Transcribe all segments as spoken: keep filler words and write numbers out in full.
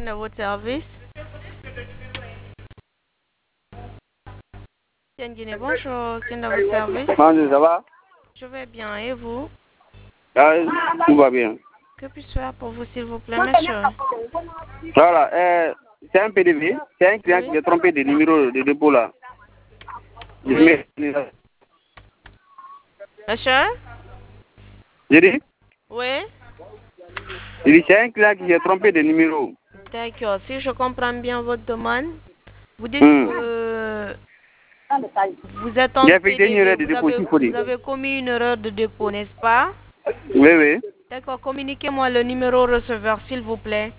à votre service. Tiens, Guinée, bonjour. Tiens, à votre service. Bonjour, ça va? Je vais bien, et vous? Ah, tout va bien. Que puis-je faire pour vous, s'il vous plaît, monsieur? Voilà, euh, c'est un P D V, c'est un client Oui. qui a trompé de numéro de dépôt là. Oui. Monsieur? J'ai dit, Oui. j'ai dit, c'est un client qui a trompé de numéro. D'accord. Si je comprends bien votre demande, vous dites Hmm. que vous êtes en J'ai effectué une P D V, erreur de vous dépôt, avez, s'il faut dire. vous avez commis une erreur de dépôt, n'est-ce pas? Oui, oui. D'accord. Communiquez-moi le numéro receveur, s'il vous plaît.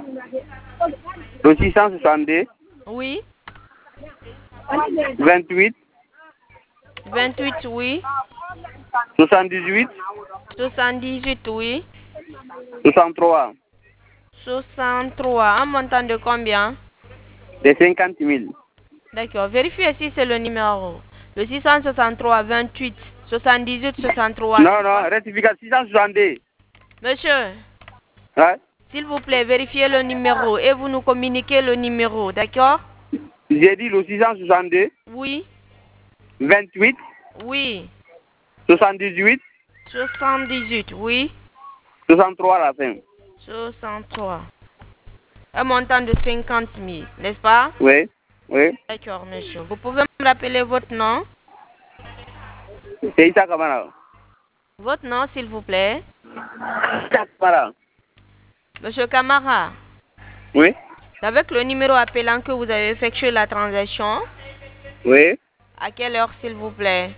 Le six cent soixante-deux, Oui. vingt-huit, vingt-huit, oui. soixante-dix-huit, soixante-dix-huit, oui. soixante-trois, soixante-trois. Un montant de combien? de cinquante mille. D'accord. Vérifiez si c'est le numéro. Le six cent soixante-trois, vingt-huit, soixante-dix-huit, soixante-trois. Non, non, rectification six cent soixante-deux. Monsieur, Hein? s'il vous plaît, vérifiez le numéro et vous nous communiquez le numéro, d'accord? J'ai dit le six cent soixante-deux, Oui. vingt-huit, Oui. soixante-dix-huit, soixante-dix-huit, oui. soixante-trois à la fin. soixante-trois. Un montant de cinquante mille, n'est-ce pas? Oui, oui. D'accord, monsieur. Vous pouvez me rappeler votre nom? C'est Issa Kamara. Votre nom, s'il vous plaît? Issa Kamara. Monsieur Camara, Oui, avec le numéro appelant que vous avez effectué la transaction, oui. à quelle heure, s'il vous plaît?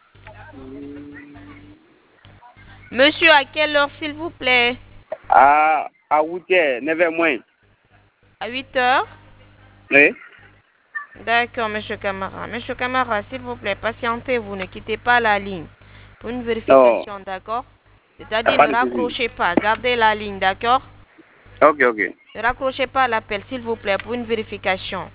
Monsieur, à quelle heure, s'il vous plaît? À, à huit heures, neuf heures moins. À huit heures? Oui. D'accord, monsieur Camara. Monsieur Camara, s'il vous plaît, patientez, vous ne quittez pas la ligne pour une vérification, d'accord? C'est-à-dire, Pas ne de souci. raccrochez pas, gardez la ligne, d'accord? Ok, ok. Ne raccrochez pas l'appel, s'il vous plaît, pour une vérification.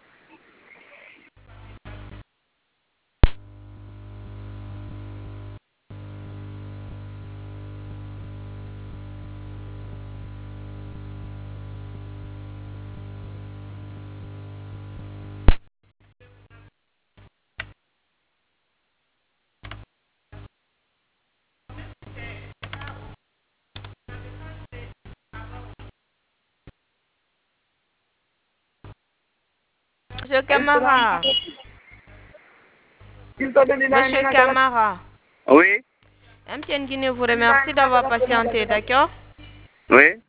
Monsieur Camara, monsieur Camara, Oui, M T N Guinée vous remercie d'avoir patienté, d'accord? oui.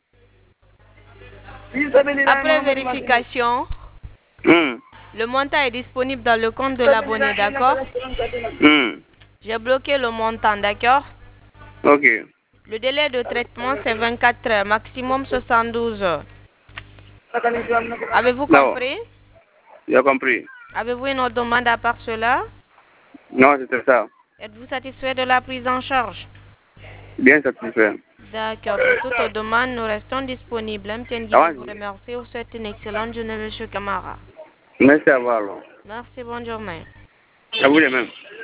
Après vérification, Hmm. le montant est disponible dans le compte de l'abonné, d'accord? Hmm. J'ai bloqué le montant, d'accord? Ok. Le délai de traitement, c'est vingt-quatre heures, maximum soixante-douze heures. Avez-vous Non, compris? j'ai compris. Avez-vous une autre demande à part cela? Non, c'était ça. Êtes-vous satisfait de la prise en charge? Bien satisfait. D'accord. Pour toute demande, nous restons disponibles. M T N Ah, Guinée vous ouais. remercie. Vous souhaite une excellente journée, monsieur Camara. Merci à vous alors. Merci, bonne journée. À vous de même.